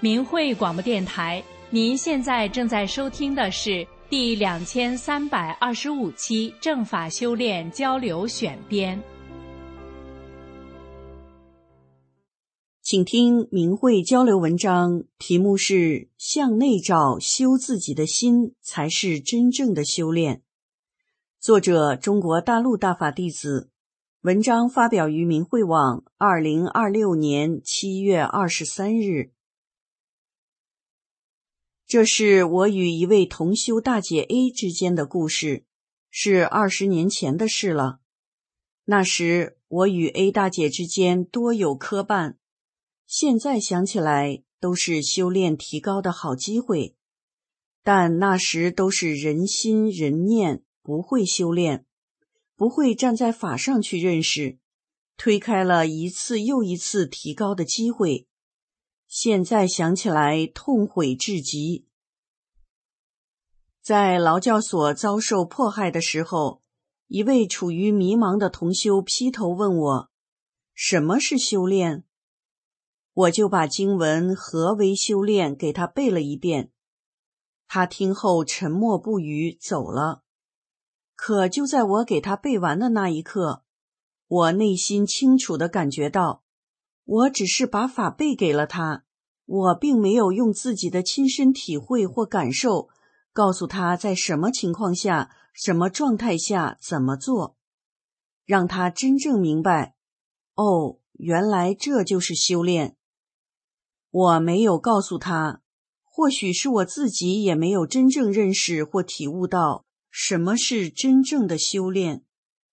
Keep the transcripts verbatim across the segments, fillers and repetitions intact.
明慧广播电台，您现在正在收听的是第两千三百二十五期正法修炼交流选编。 请听明慧交流文章，题目是向内找，修自己的心才是真正的修炼。作者中国大陆大法弟子，文章发表于明慧网二零二六年七月二十三日。这是我与一位同修大姐 A 之间的故事，是二十年前的事了。那时我与 A 大姐之间多有磕绊，现在想起来都是修炼提高的好机会，但那时都是人心人念，不会修炼，不会站在法上去认识，推开了一次又一次提高的机会。现在想起来痛悔至极。在劳教所遭受迫害的时候，一位处于迷茫的同修劈头问我，什么是修炼？我就把经文何为修炼给他背了一遍，他听后沉默不语走了。可就在我给他背完的那一刻，我内心清楚地感觉到，我只是把法背给了他，我并没有用自己的亲身体会或感受告诉他在什么情况下、什么状态下怎么做，让他真正明白，哦，原来这就是修炼。我没有告诉他，或许是我自己也没有真正认识或体悟到什么是真正的修炼。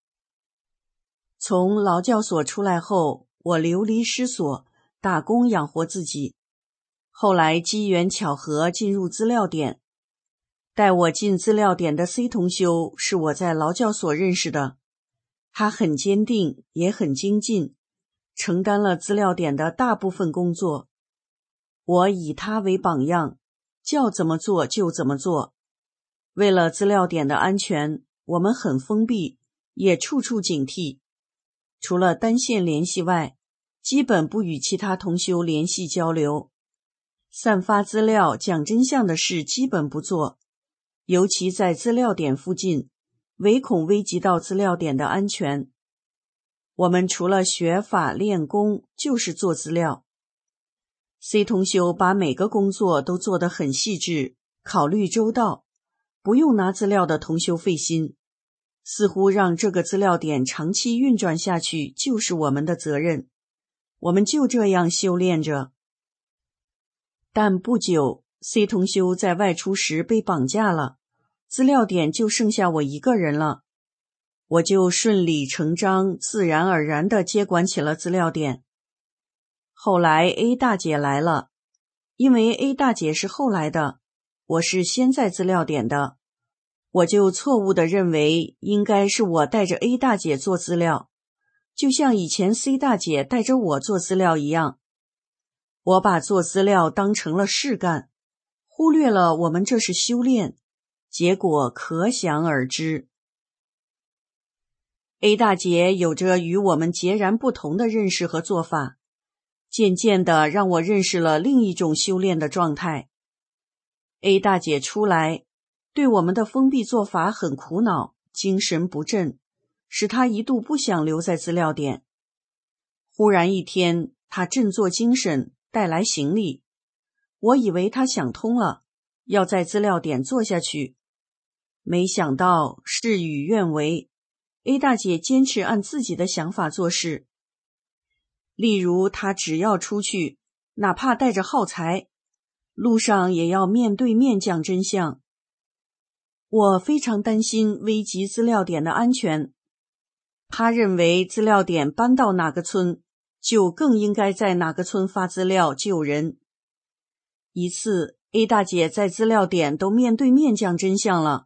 从劳教所出来后，我流离失所，打工养活自己。后来机缘巧合进入资料点，带我进资料点的 C 同修是我在劳教所认识的，他很坚定，也很精进，承担了资料点的大部分工作。我以他为榜样，叫怎么做就怎么做。为了资料点的安全，我们很封闭，也处处警惕。除了单线联系外，基本不与其他同修联系交流。散发资料、讲真相的事基本不做，尤其在资料点附近，唯恐危及到资料点的安全。我们除了学法练功，就是做资料。C 同修把每个工作都做得很细致，考虑周到，不用拿资料的同修费心，似乎让这个资料点长期运转下去就是我们的责任。我们就这样修炼着。但不久 C 同修在外出时被绑架了，资料点就剩下我一个人了。我就顺理成章、自然而然地接管起了资料点。后来 A 大姐来了，因为 A 大姐是后来的，我是先在资料点的，我就错误地认为应该是我带着 A 大姐做资料，就像以前 C 大姐带着我做资料一样。我把做资料当成了事干，忽略了我们这是修炼，结果可想而知。A 大姐有着与我们截然不同的认识和做法，渐渐地让我认识了另一种修炼的状态。A 大姐出来，对我们的封闭做法很苦恼，精神不振，使她一度不想留在资料点。忽然一天，她振作精神，带来行李。我以为她想通了，要在资料点做下去。没想到事与愿违， A 大姐坚持按自己的想法做事。例如她只要出去，哪怕带着耗材，路上也要面对面讲真相。我非常担心危及资料点的安全。他认为资料点搬到哪个村，就更应该在哪个村发资料救人。一次 A 大姐在资料点都面对面讲真相了。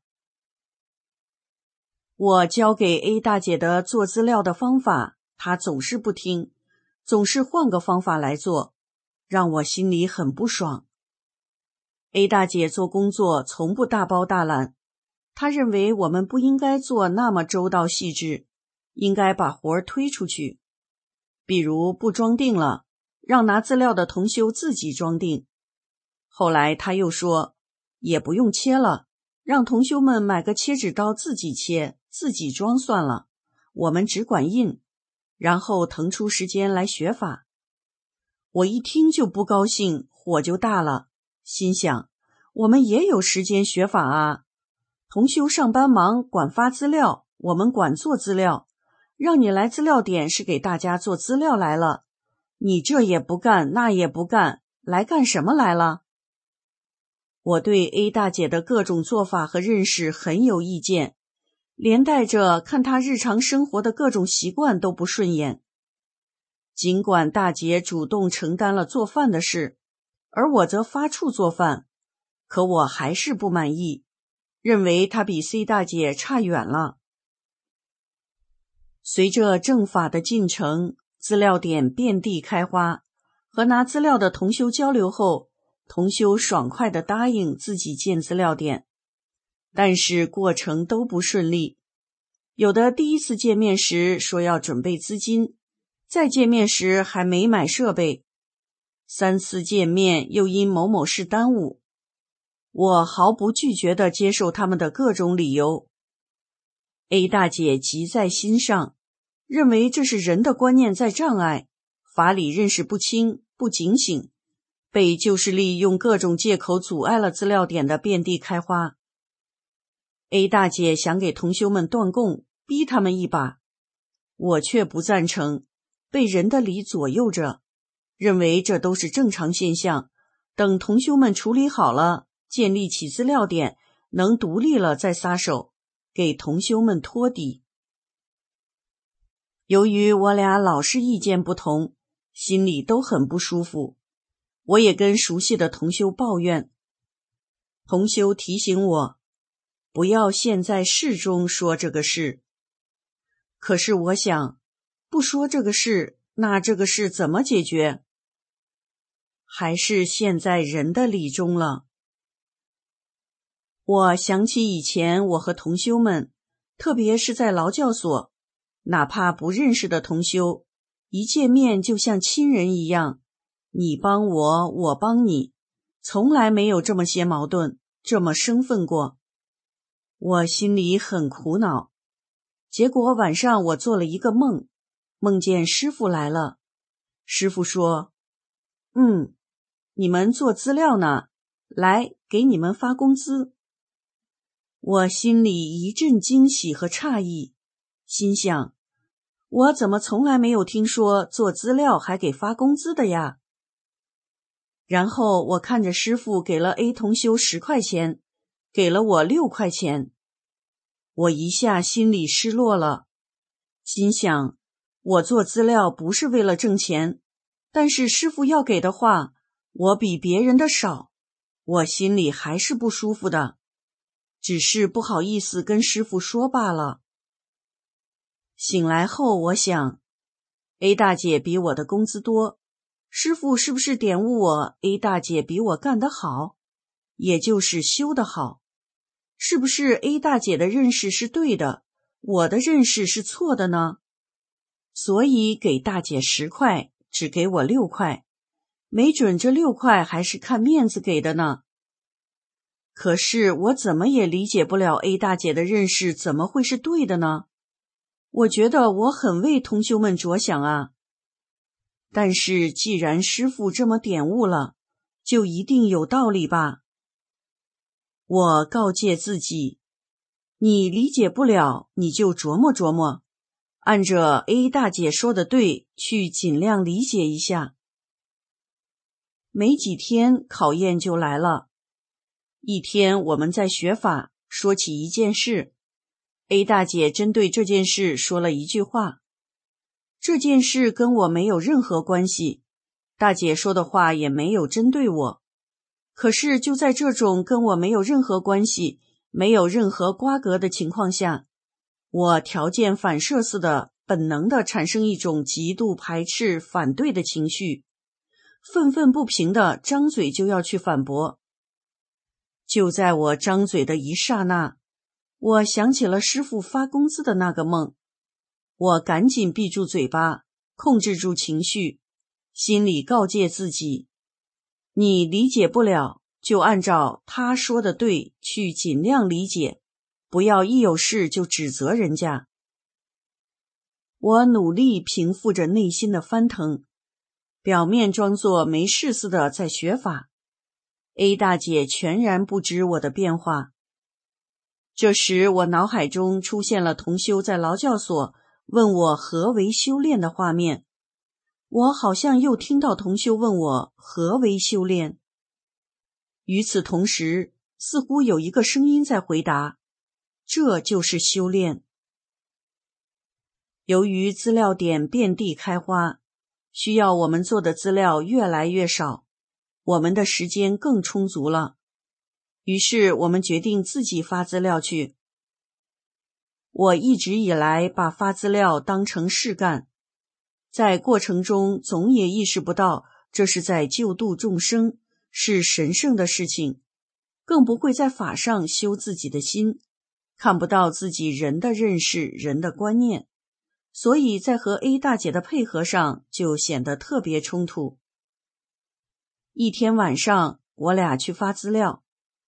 我教给 A 大姐的做资料的方法，她总是不听，总是换个方法来做，让我心里很不爽。A 大姐做工作从不大包大揽，她认为我们不应该做那么周到细致，应该把活儿推出去。比如不装订了，让拿资料的同修自己装订， 后来他又说，也不用切了，让同修们买个切纸刀自己切，自己装算了，我们只管印，然后腾出时间来学法。我一听就不高兴，火就大了，心想，我们也有时间学法啊，同修上班忙，管发资料，我们管做资料，让你来资料点是给大家做资料来了，你这也不干，那也不干，来干什么来了？我对 A 大姐的各种做法和认识很有意见，连带着看她日常生活的各种习惯都不顺眼。尽管大姐主动承担了做饭的事，而我则发怵做饭，可我还是不满意，认为她比 C 大姐差远了。随着正法的进程，资料点遍地开花，和拿资料的同修交流后，同修爽快地答应自己建资料点，但是过程都不顺利。有的第一次见面时说要准备资金，再见面时还没买设备，三次见面又因某某事耽误。我毫不拒绝地接受他们的各种理由。A 大姐急在心上，认为这是人的观念在障碍，法理认识不清，不警醒，被旧势力用各种借口阻碍了资料点的遍地开花。A 大姐想给同修们断供，逼他们一把，我却不赞成，被人的理左右着，认为这都是正常现象，等同修们处理好了，建立起资料点，能独立了再撒手，给同修们托底。由于我俩老是意见不同，心里都很不舒服，我也跟熟悉的同修抱怨。同修提醒我，不要现在事中说这个事。可是我想，不说这个事，那这个事怎么解决？还是现在人的理中了。我想起以前我和同修们，特别是在劳教所，哪怕不认识的同修，一见面就像亲人一样，你帮我，我帮你，从来没有这么些矛盾，这么生分过。我心里很苦恼。结果晚上我做了一个梦，梦见师父来了。师父说，嗯，你们做资料呢，来给你们发工资。我心里一阵惊喜和诧异，心想，我怎么从来没有听说做资料还给发工资的呀？然后我看着师父给了 A 同修十块钱，给了我六块钱，我一下心里失落了，心想，我做资料不是为了挣钱，但是师父要给的话，我比别人的少，我心里还是不舒服的，只是不好意思跟师父说罢了。醒来后我想， A 大姐比我的工资多，师父是不是点悟我 A 大姐比我干得好，也就是修得好？是不是 A 大姐的认识是对的，我的认识是错的呢？所以给大姐十块，只给我六块，没准这六块还是看面子给的呢。可是我怎么也理解不了 A 大姐的认识怎么会是对的呢？我觉得我很为同修们着想啊。但是既然师父这么点悟了，就一定有道理吧。我告诫自己，你理解不了，你就琢磨琢磨，按着 A 大姐说的对，去尽量理解一下。没几天考验就来了。一天我们在学法，说起一件事， A 大姐针对这件事说了一句话。这件事跟我没有任何关系，大姐说的话也没有针对我。可是就在这种跟我没有任何关系，没有任何瓜葛的情况下，我条件反射似的本能地产生一种极度排斥反对的情绪，愤愤不平地张嘴就要去反驳。就在我张嘴的一刹那，我想起了师父发工资的那个梦，我赶紧闭住嘴巴，控制住情绪，心里告诫自己，你理解不了， 就按照他说的对去尽量理解，不要一有事就指责人家。我努力平复着内心的翻腾，表面装作没事似的在学法。A 大姐全然不知我的变化。这时我脑海中出现了同修在劳教所问我何为修炼的画面，我好像又听到同修问我何为修炼。与此同时，似乎有一个声音在回答，这就是修炼。由于资料点遍地开花，需要我们做的资料越来越少，我们的时间更充足了。于是我们决定自己发资料去。我一直以来把发资料当成事干，在过程中总也意识不到这是在救度众生，是神圣的事情，更不会在法上修自己的心，看不到自己人的认识、人的观念，所以在和 A 大姐的配合上就显得特别冲突。一天晚上，我俩去发资料，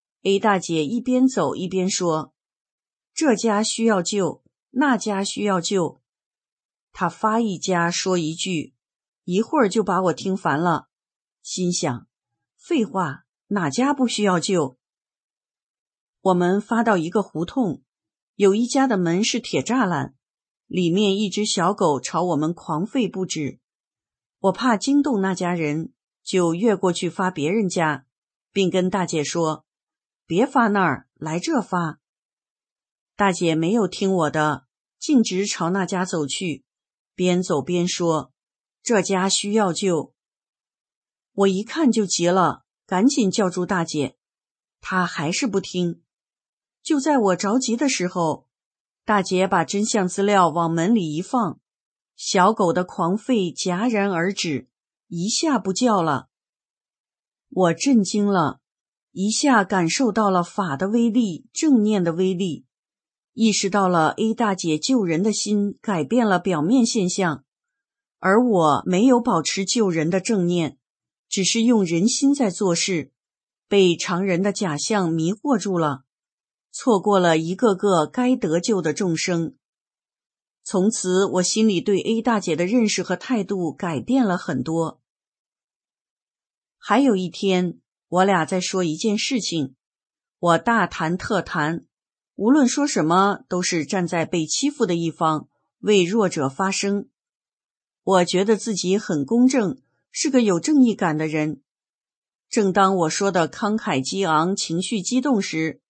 A 大姐一边走一边说，这家需要救，那家需要救。她发一家说一句，一会儿就把我听烦了，心想，废话，哪家不需要救？我们发到一个胡同，有一家的门是铁栅栏，里面一只小狗朝我们狂吠不止。我怕惊动那家人，就越过去发别人家，并跟大姐说，别发那儿，来这发。大姐没有听我的，径直朝那家走去，边走边说，这家需要救。我一看就急了，赶紧叫住大姐，她还是不听。就在我着急的时候，大姐把真相资料往门里一放，小狗的狂吠戛然而止，一下不叫了。我震惊了，一下感受到了法的威力，正念的威力，意识到了 A 大姐救人的心改变了表面现象，而我没有保持救人的正念，只是用人心在做事，被常人的假象迷惑住了，错过了一个个该得救的众生。从此我心里对 A 大姐的认识和态度改变了很多。还有一天，我俩在说一件事情，我大谈特谈，无论说什么都是站在被欺负的一方，为弱者发声。我觉得自己很公正，是个有正义感的人。正当我说的慷慨激昂，情绪激动时，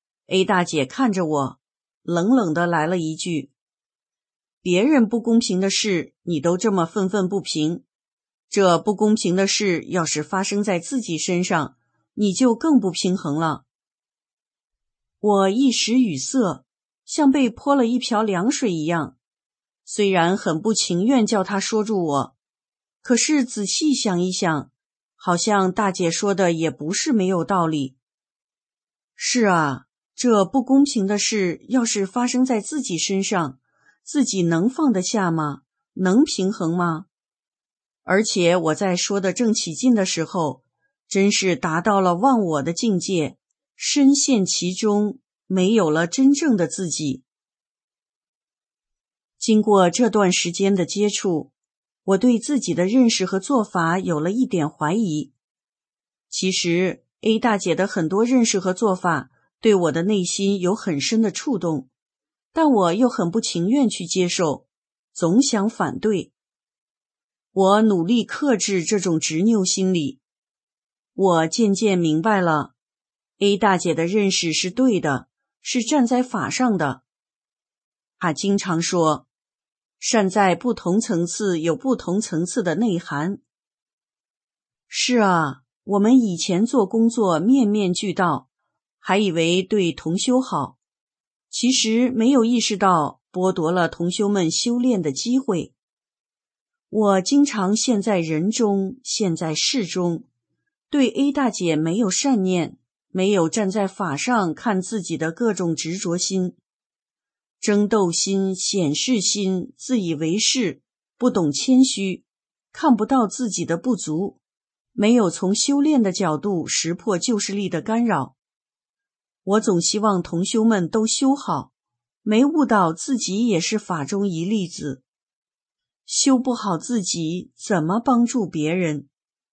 A 大姐看着我，冷冷地来了一句，别人不公平的事你都这么愤愤不平，这不公平的事要是发生在自己身上，你就更不平衡了。我一时语塞，像被泼了一瓢凉水一样，虽然很不情愿叫他说住我，可是仔细想一想，好像大姐说的也不是没有道理。是啊，这不公平的事要是发生在自己身上，自己能放得下吗？能平衡吗？而且我在说的正起劲的时候，真是达到了忘我的境界，深陷其中，没有了真正的自己。经过这段时间的接触，我对自己的认识和做法有了一点怀疑。其实 A 大姐的很多认识和做法对我的内心有很深的触动，但我又很不情愿去接受，总想反对。我努力克制这种执拗心理。我渐渐明白了， A 大姐的认识是对的，是站在法上的。她经常说，善在不同层次有不同层次的内涵。是啊，我们以前做工作面面俱到，还以为对同修好，其实没有意识到剥夺了同修们修炼的机会。我经常陷在人中，陷在事中，对 A 大姐没有善念，没有站在法上看自己的各种执着心，争斗心、显示心，自以为是，不懂谦虚，看不到自己的不足， 没有从修炼的角度识破旧势力的干扰。我总希望同修们都修好，没悟到自己也是法中一粒子。修不好自己，怎么帮助别人？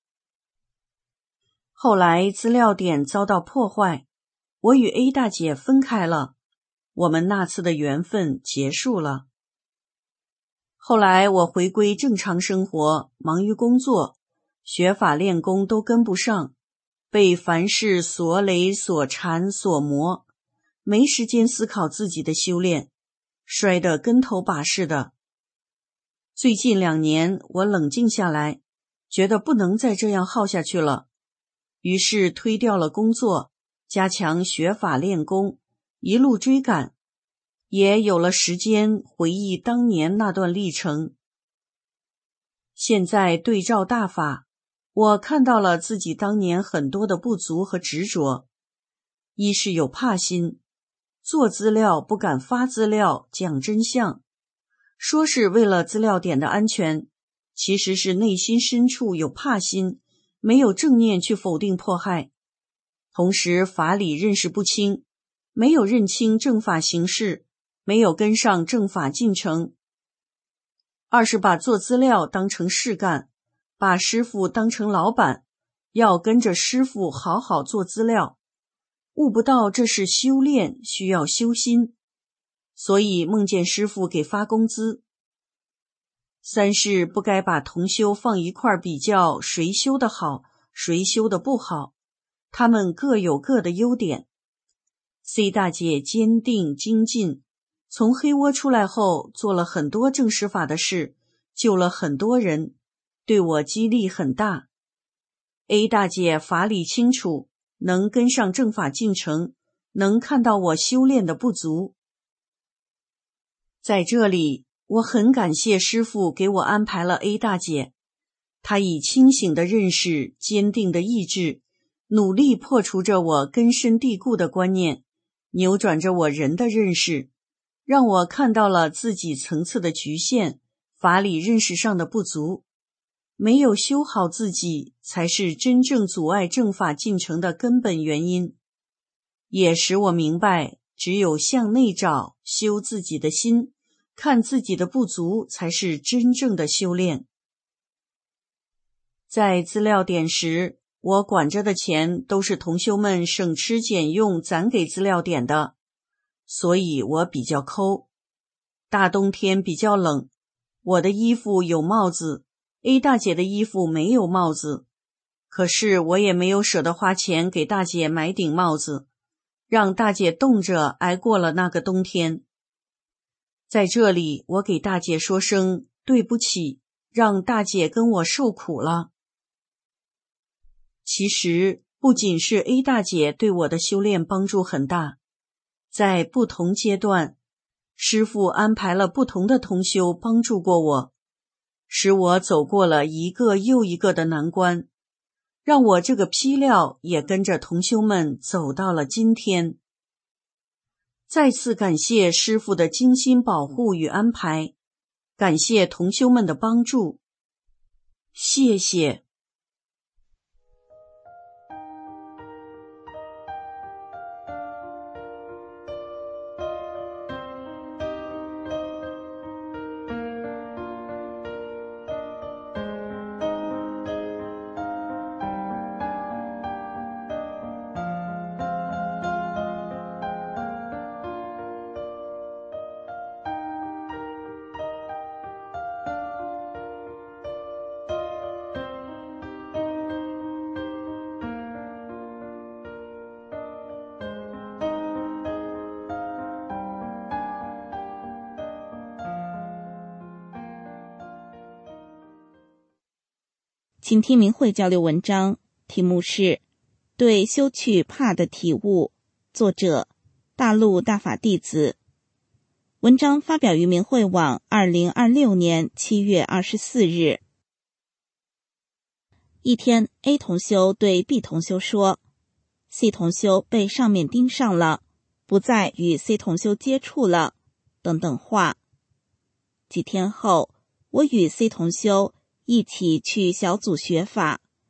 后来资料点遭到破坏，我与 A 大姐分开了，我们那次的缘分结束了。后来我回归正常生活，忙于工作，学法练功都跟不上，被凡事所累所缠所磨，没时间思考自己的修炼，摔得跟头把式的。最近两年我冷静下来，觉得不能再这样耗下去了，于是推掉了工作，加强学法练功，一路追赶，也有了时间回忆当年那段历程。现在对照大法，我看到了自己当年很多的不足和执着。一是有怕心，做资料不敢发资料讲真相，说是为了资料点的安全，其实是内心深处有怕心，没有正念去否定迫害。同时法理认识不清，没有认清正法形式，没有跟上正法进程。二是把做资料当成事干，把师父当成老板，要跟着师父好好做资料，悟不到这是修炼，需要修心，所以梦见师父给发工资。三是不该把同修放一块比较谁修得好，谁修得不好，他们各有各的优点。C 大姐坚定精进，从黑窝出来后做了很多正实法的事，救了很多人，对我激励很大。A 大姐法理清楚，能跟上正法进程，能看到我修炼的不足。在这里，我很感谢师父给我安排了 A 大姐，她以清醒的认识、坚定的意志，努力破除着我根深蒂固的观念，扭转着我人的认识，让我看到了自己层次的局限，法理认识上的不足。没有修好自己，才是真正阻碍正法进程的根本原因，也使我明白，只有向内找，修自己的心，看自己的不足，才是真正的修炼。在资料点时，我管着的钱都是同修们省吃俭用攒给资料点的，所以我比较抠。大冬天比较冷，我的衣服有帽子， A 大姐的衣服没有帽子，可是我也没有舍得花钱给大姐买顶帽子，让大姐冻着挨过了那个冬天。在这里，我给大姐说声对不起，让大姐跟我受苦了。其实不仅是 A 大姐对我的修炼帮助很大，在不同阶段，师父安排了不同的同修帮助过我，使我走过了一个又一个的难关，让我这个坯料也跟着同修们走到了今天。再次感谢师父的精心保护与安排，感谢同修们的帮助，谢谢。 请听明慧交流文章，题目是对修去怕的体悟，作者大陆大法弟子。文章发表于明慧网二零二六年七月二十四日。一天 A 同修对 B 同修说， C 同修被上面盯上了，不再与 C 同修接触了，等等话。几天后，我与 C 同修一起去小组学法，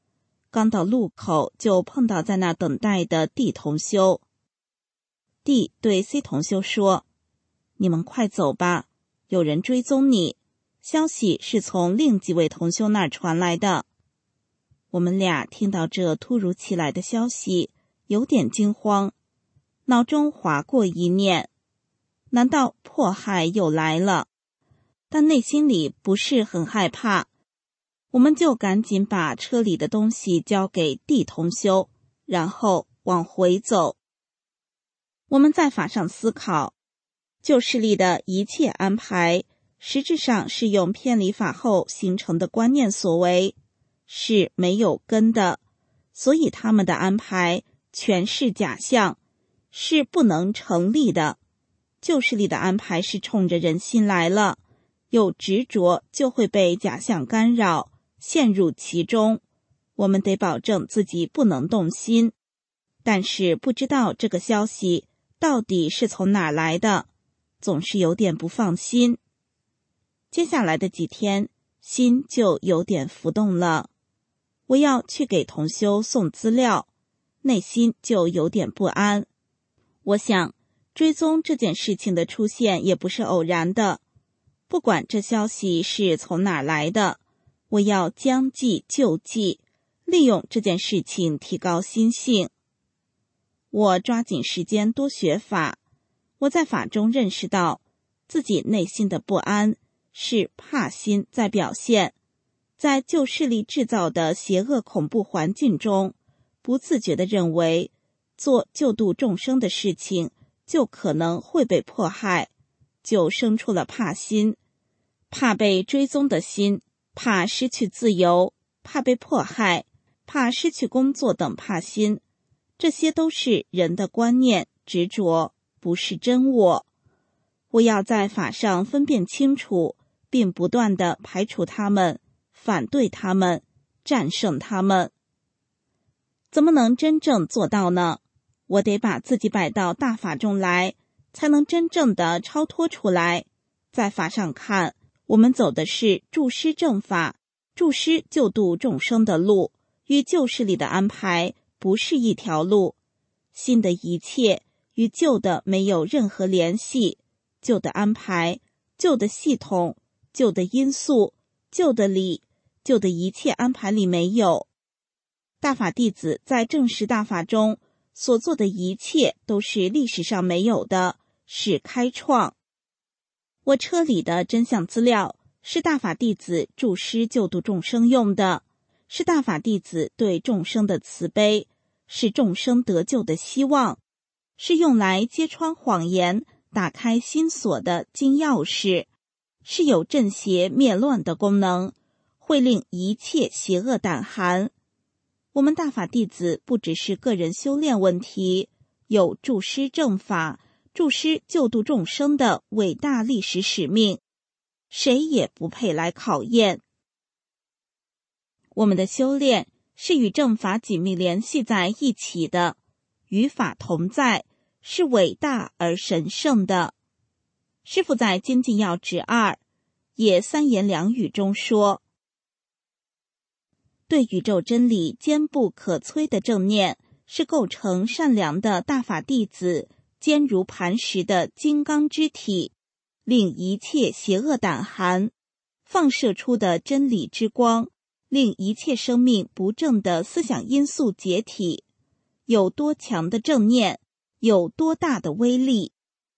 刚到路口就碰到在那等待的 D 同修。D 对 C 同修说：你们快走吧，有人追踪你，消息是从另几位同修那儿传来的。我们俩听到这突如其来的消息，有点惊慌，脑中划过一念，难道迫害又来了？但内心里不是很害怕，我们就赶紧把车里的东西交给 D 同修，然后往回走。我们在法上思考，旧势力的一切安排实质上是用偏离法后形成的观念所为，是没有根的，所以他们的安排全是假象，是不能成立的。旧势力的安排是冲着人心来了，有执着就会被假象干扰，陷入其中。我们得保证自己不能动心，但是不知道这个消息到底是从哪儿来的，总是有点不放心。接下来的几天，心就有点浮动了。我要去给同修送资料，内心就有点不安。我想，追踪这件事情的出现也不是偶然的，不管这消息是从哪儿来的，我要将计就计，利用这件事情提高心性。我抓紧时间多学法，我在法中认识到自己内心的不安是怕心在表现，在旧势力制造的邪恶恐怖环境中，不自觉地认为做救度众生的事情就可能会被迫害，就生出了怕心，怕被追踪的心，怕失去自由，怕被迫害，怕失去工作等怕心。这些都是人的观念执着，不是真我。我要在法上分辨清楚，并不断地排除他们，反对他们，战胜他们。怎么能真正做到呢？我得把自己摆到大法中来，才能真正的超脱出来。在法上看，我们走的是助师正法，助师救度众生的路，与旧势力的安排不是一条路。新的一切与旧的没有任何联系，旧的安排，旧的系统，旧的因素，旧的理，旧的一切安排里没有。大法弟子在正实大法中所做的一切都是历史上没有的，是开创。我车里的真相资料是大法弟子助师救度众生用的，是大法弟子对众生的慈悲，是众生得救的希望，是用来揭穿谎言，打开心锁的金钥匙，是有镇邪灭乱的功能，会令一切邪恶胆寒。我们大法弟子不只是个人修炼问题，有助师正法，助师救度众生的伟大历史使命，谁也不配来考验。我们的修炼是与正法紧密联系在一起的，与法同在，是伟大而神圣的。师父在《精进要旨二》也三言两语中说，对宇宙真理坚不可摧的正念，是构成善良的大法弟子坚如磐石的金刚之体，令一切邪恶胆寒，放射出的真理之光，令一切生命不正的思想因素解体。有多强的正念，有多大的威力。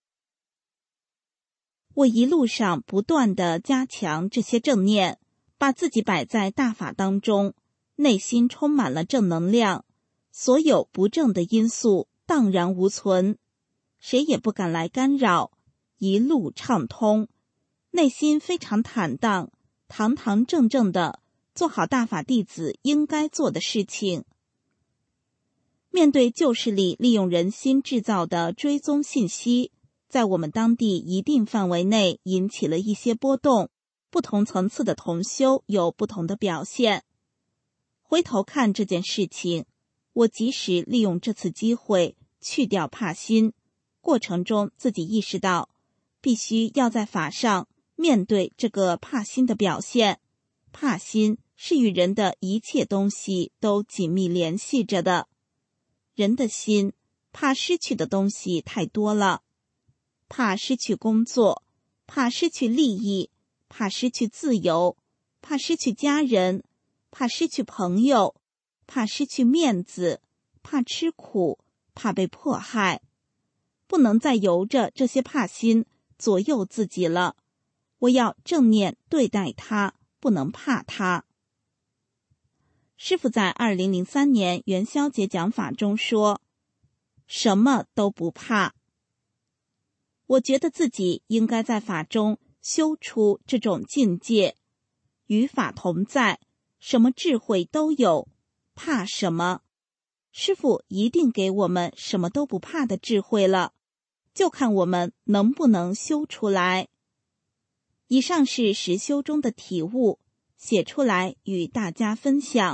我一路上不断地加强这些正念，把自己摆在大法当中，内心充满了正能量，所有不正的因素荡然无存，谁也不敢来干扰，一路畅通，内心非常坦荡，堂堂正正的做好大法弟子应该做的事情。面对旧势力利用人心制造的追踪信息，在我们当地一定范围内引起了一些波动，不同层次的同修有不同的表现。回头看这件事情，我及时利用这次机会去掉怕心，过程中自己意识到必须要在法上面对这个怕心的表现，怕心是与人的一切东西都紧密联系着的。人的心怕失去的东西太多了，怕失去工作，怕失去利益，怕失去自由，怕失去家人，怕失去朋友，怕失去面子，怕吃苦，怕被迫害。不能再由着这些怕心左右自己了，我要正面对待它，不能怕它。师父在二零零三年元宵节讲法中说，什么都不怕。我觉得自己应该在法中修出这种境界，与法同在，什么智慧都有，怕什么？师父一定给我们什么都不怕的智慧了，就看我们能不能修出来。以上是实修中的体悟，写出来与大家分享。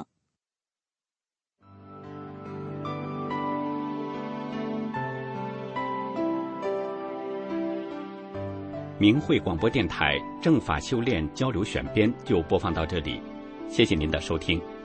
明慧广播电台正法修炼交流选编就播放到这里，谢谢您的收听。